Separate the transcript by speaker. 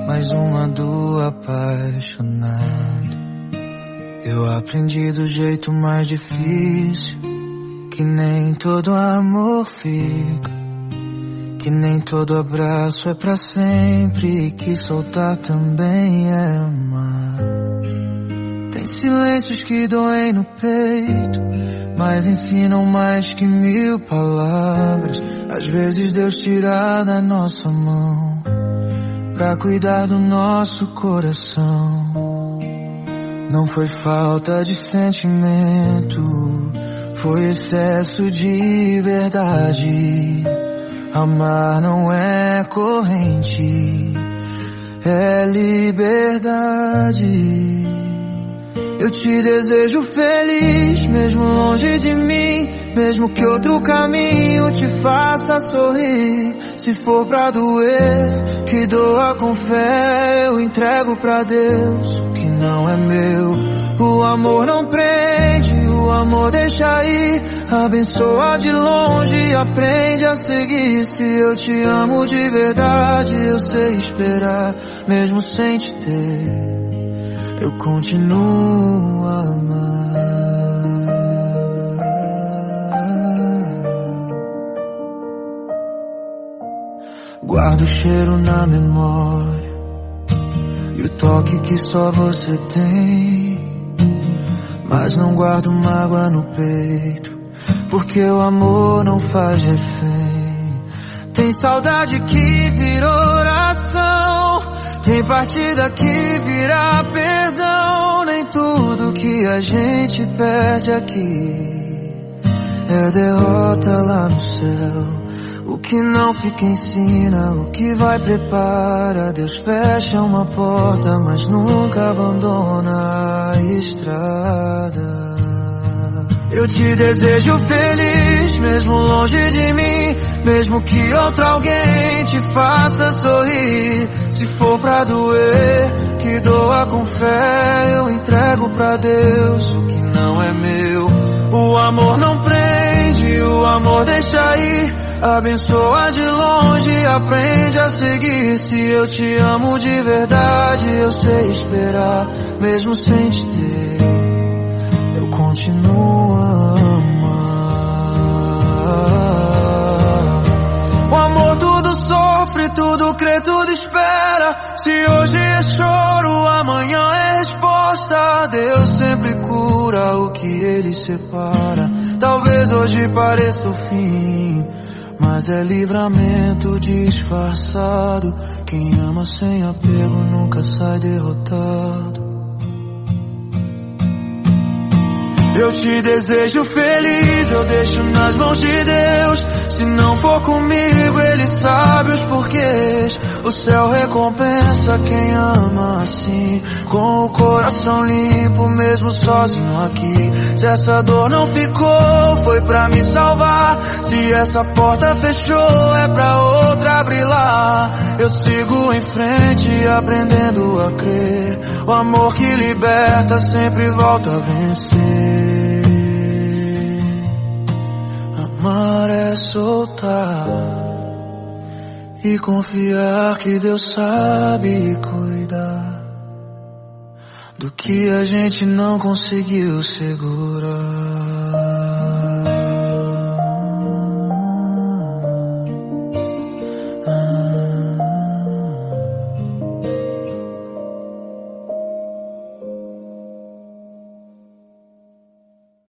Speaker 1: mais uma do apaixonado. Eu aprendi do jeito mais difícil que nem todo amor fica, que nem todo abraço é pra sempre, e que soltar também é amar. Tem silêncios que doem no peito, mas ensinam mais que 1000 palavras. Às vezes Deus tira da nossa mão pra cuidar do nosso coração. Não foi falta de sentimento, foi excesso de verdade. Amar não é corrente, é liberdade. Eu te desejo feliz, mesmo longe de mim, mesmo que outro caminho te faça sorrir. Se for pra doer, que doa com fé, eu entrego pra Deus o que não é meu. O amor não prende, o amor deixa ir. Abençoa de longe, aprende a seguir. Se eu te amo de verdade, eu sei esperar, mesmo sem te ter. Eu continuo a amar. Guardo o cheiro na memória e o toque que só você tem, mas não guardo mágoa no peito, porque o amor não faz refém. Tem saudade que virou oração, tem partida que vira perdão. Nem tudo que a gente perde aqui é derrota lá no céu. O que não fica ensina, o que vai prepara. Deus fecha uma porta, mas nunca abandona a estrada. Eu te desejo feliz, mesmo longe de mim, mesmo que outro alguém te faça sorrir. Se for pra doer, que doa com fé, eu entrego pra Deus o que não é meu. O amor não prende, o amor deixa ir. Abençoa de longe, aprende a seguir. Se eu te amo de verdade, eu sei esperar, mesmo sem te ter. Eu continuo a amar. O amor tudo sofre, tudo crê, tudo espera. Se hoje é choro, amanhã é resposta. Deus sempre cura o que Ele separa. Talvez hoje pareça o fim, mas é livramento disfarçado. Quem ama sem apego nunca sai derrotado. Eu te desejo feliz, eu deixo nas mãos de Deus. Se não for comigo, Ele sabe os porquês. O céu recompensa quem ama assim, com o coração limpo, mesmo sozinho aqui. Se essa dor não ficou, foi pra me salvar. Se essa porta fechou, é pra outra abrir lá. Eu sigo em frente, aprendendo a crer. O amor que liberta sempre volta a vencer. Amar é soltar e confiar que Deus sabe cuidar do que a gente não conseguiu segurar.